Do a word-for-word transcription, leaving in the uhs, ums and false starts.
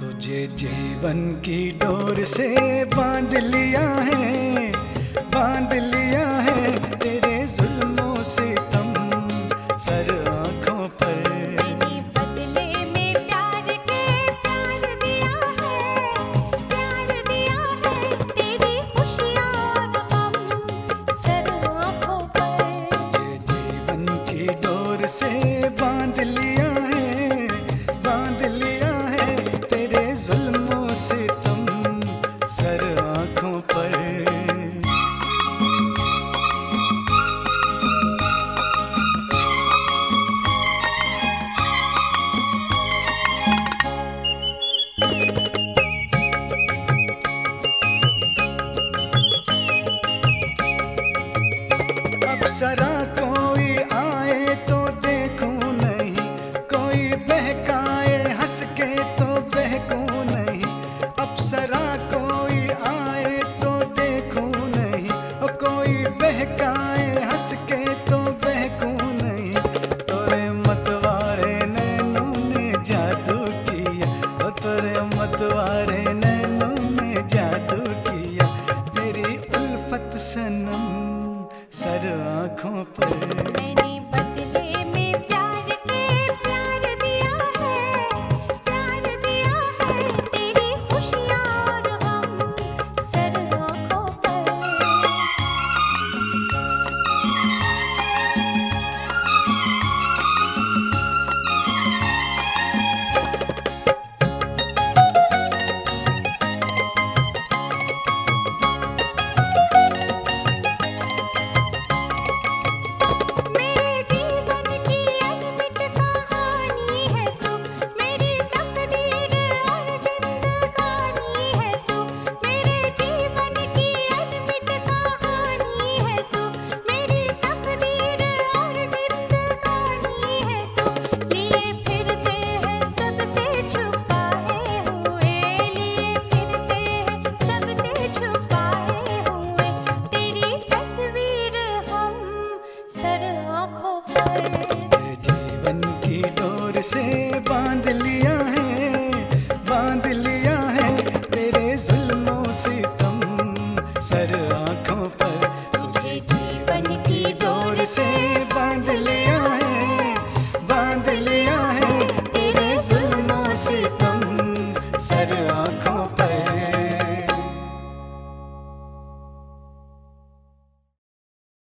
तुझे जीवन की डोर से बांध लिया है, बांध लिया है तेरे जुल्मों से तम सर आँखों पर। मैंने बदले में प्यार के प्यार दिया है, प्यार दिया है तेरी खुशियाँ और गम सर आँखों पर। तुझे जीवन की डोर से बांध लिया है, बांध लिया है तेरे जुल्मों से तम सर आँखों पर। अप्सरा कोई आए तो देखूं नहीं, कोई बहकाए हंस के तो बहकूं नहीं। अप्सरा कोई आए तो देखूं नहीं, और कोई बहकाए हंस के तो बहकूं नहीं। तोरे मतवारे नैनों ने जादू किया, और तोरे मतवारे नैनों ने जादू किया। तेरी उल्फत सनम सर आँखों पर। मैंने बदले में प्यार के प्यार दिया है, प्यार दिया है तेरी खुशियाँ और गम सर आँखों पर। मेरे जीवन की अनमिट कहानी है तू, मेरी तकदीर और जिंदगानी है तू। मेरे जीवन की अनमिट कहानी है तू, मेरी तकदीर और जिंदगानी है तू। लिए फिरते हैं सबसे छुपाए हुए, लिए फिरते हैं सबसे छुपाए हुए तेरी तस्वीर हम सर आँखों पर। तुझे जीवन की डोर से बांध लिया है, बांध लिया है तेरे जुल्मों से तम सर आँखों पर। तुझे जीवन की डोर से